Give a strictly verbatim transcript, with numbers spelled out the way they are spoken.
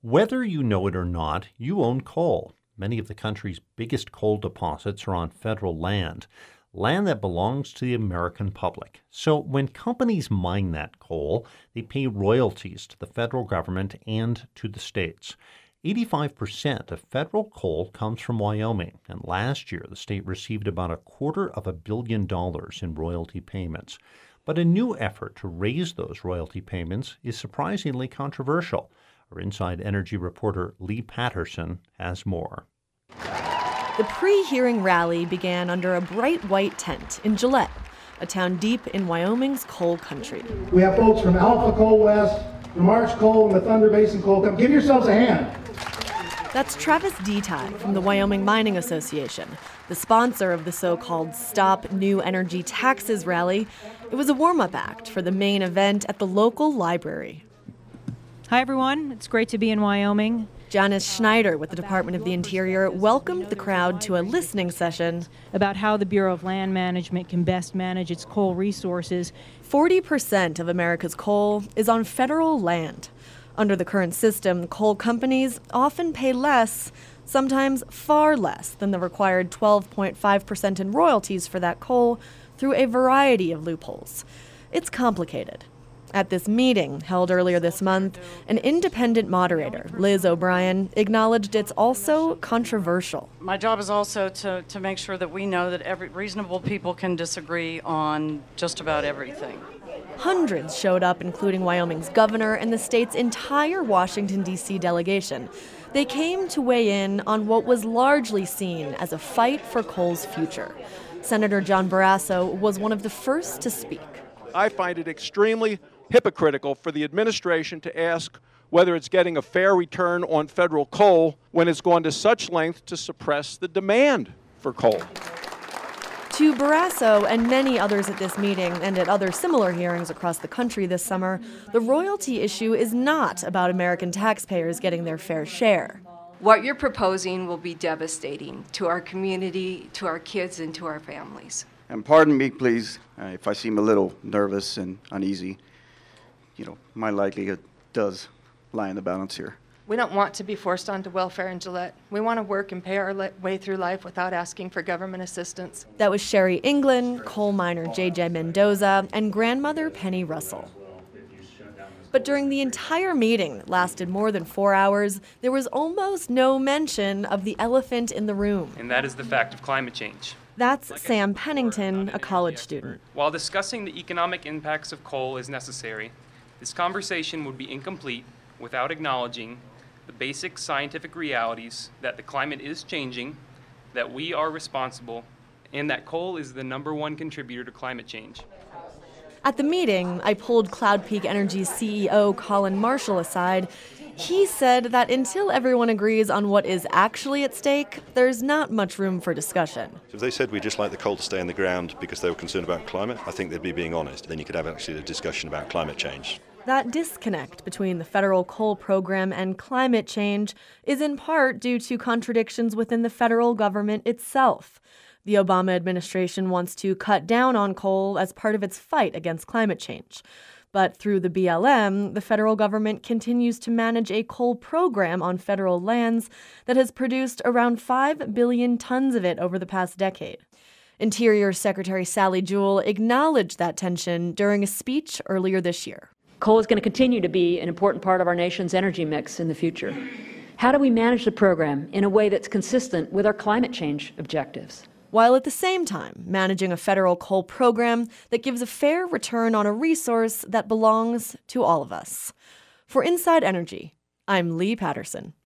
Whether you know it or not, you own coal. Many of the country's biggest coal deposits are on federal land, land that belongs to the American public. So when companies mine that coal, they pay royalties to the federal government and to the states. eighty-five percent of federal coal comes from Wyoming, and last year the state received about a quarter of a billion dollars in royalty payments. But a new effort to raise those royalty payments is surprisingly controversial. Our Inside Energy reporter Lee Patterson has more. The pre-hearing rally began under a bright white tent in Gillette, a town deep in Wyoming's coal country. We have folks from Alpha Coal West, from Arch Coal, and the Thunder Basin Coal Company. Give yourselves a hand. That's Travis Detag from the Wyoming Mining Association, the sponsor of the so-called Stop New Energy Taxes rally. It was a warm-up act for the main event at the local library. Hi, everyone. It's great to be in Wyoming. Janice Schneider with the Department of the Interior welcomed the crowd to a listening session about how the Bureau of Land Management can best manage its coal resources. forty percent of America's coal is on federal land. Under the current system, coal companies often pay less, sometimes far less, than the required twelve point five percent in royalties for that coal through a variety of loopholes. It's complicated. At this meeting, held earlier this month, an independent moderator, Liz O'Brien, acknowledged it's also controversial. My job is also to, to make sure that we know that every reasonable people can disagree on just about everything. Hundreds showed up, including Wyoming's governor and the state's entire Washington, D C delegation. They came to weigh in on what was largely seen as a fight for coal's future. Senator John Barrasso was one of the first to speak. I find it extremely hypocritical for the administration to ask whether it's getting a fair return on federal coal when it's gone to such length to suppress the demand for coal. To Barrasso and many others at this meeting and at other similar hearings across the country this summer, the royalty issue is not about American taxpayers getting their fair share. What you're proposing will be devastating to our community, to our kids, and to our families. And pardon me, please, uh, if I seem a little nervous and uneasy. You know, my likelihood does lie in the balance here. We don't want to be forced onto welfare in Gillette. We want to work and pay our le- way through life without asking for government assistance. That was Sherry England, coal miner J J Mendoza, and grandmother Penny Russell. But during the entire meeting that lasted more than four hours, there was almost no mention of the elephant in the room. And that is the fact of climate change. That's Sam Pennington, a college student. While discussing the economic impacts of coal is necessary, this conversation would be incomplete without acknowledging the basic scientific realities that the climate is changing, that we are responsible, and that coal is the number one contributor to climate change. At the meeting, I pulled Cloud Peak Energy's C E O Colin Marshall aside. He said that until everyone agrees on what is actually at stake, there's not much room for discussion. If they said we'd just like the coal to stay in the ground because they were concerned about climate, I think they'd be being honest. Then you could have actually a discussion about climate change. That disconnect between the federal coal program and climate change is in part due to contradictions within the federal government itself. The Obama administration wants to cut down on coal as part of its fight against climate change. But through the B L M, the federal government continues to manage a coal program on federal lands that has produced around five billion tons of it over the past decade. Interior Secretary Sally Jewell acknowledged that tension during a speech earlier this year. Coal is going to continue to be an important part of our nation's energy mix in the future. How do we manage the program in a way that's consistent with our climate change objectives? While at the same time managing a federal coal program that gives a fair return on a resource that belongs to all of us. For Inside Energy, I'm Lee Patterson.